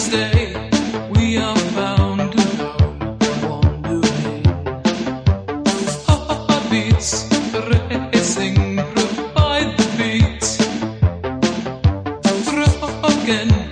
stay. We are bound to go wandering. Heartbeats racing, provide the beats. Broken.